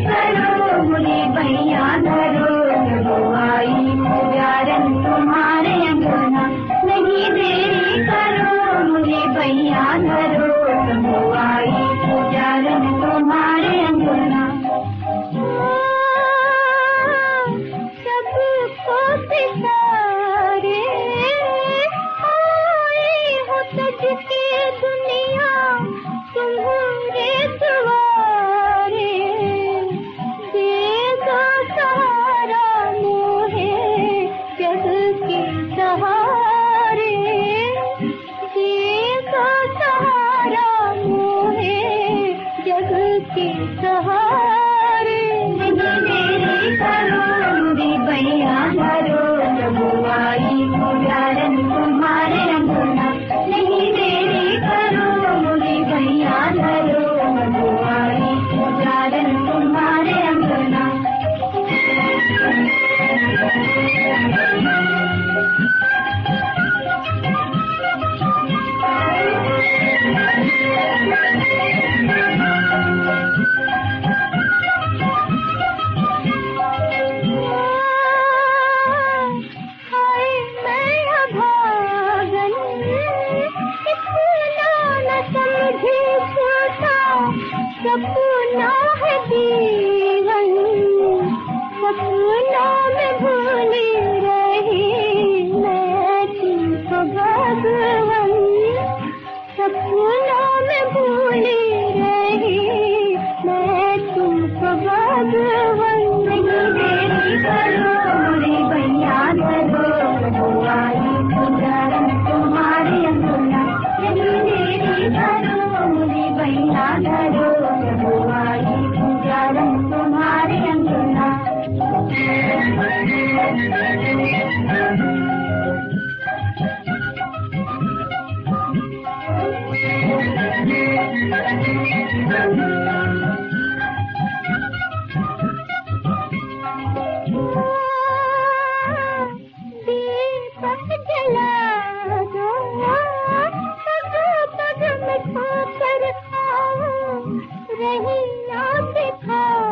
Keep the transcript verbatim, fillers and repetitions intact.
करो मुझे भैया धरो, जब आई पुजारन तुम्हारे अंगना। नहीं देरी करो मुझे भैया धरो, जब आई पुजारन तुम्हारे अंगना। सबको सितारे आए हो सज के दुनिया तुम्हारे द्वारे। देगा सहारा मोहे जग के सहारे, देगा सहारा मोहे जग के सहारे। नहीं देरी करो मुझे भैया धरो, जब आई पुजारन तुम्हारे अंगना। नहीं देरी करो मुझे भैया धरो, जब आई पुजारन तुम्हारे अंगना। सपना है जीवन, सपना में भूली रही मैं तुमको भगवन। सपना में भूली रही मैं तुमको भगवन। नहीं देरी करो मुझे भैया धरो, जब आई पुजारन तुम्हारे अंगना। नहीं देरी करो मुझे भैया धरो, जब आई पुजारन तुम्हारे अंगना। दीपक जला दो, पग पग में खोकर आओ, रही ना दिखा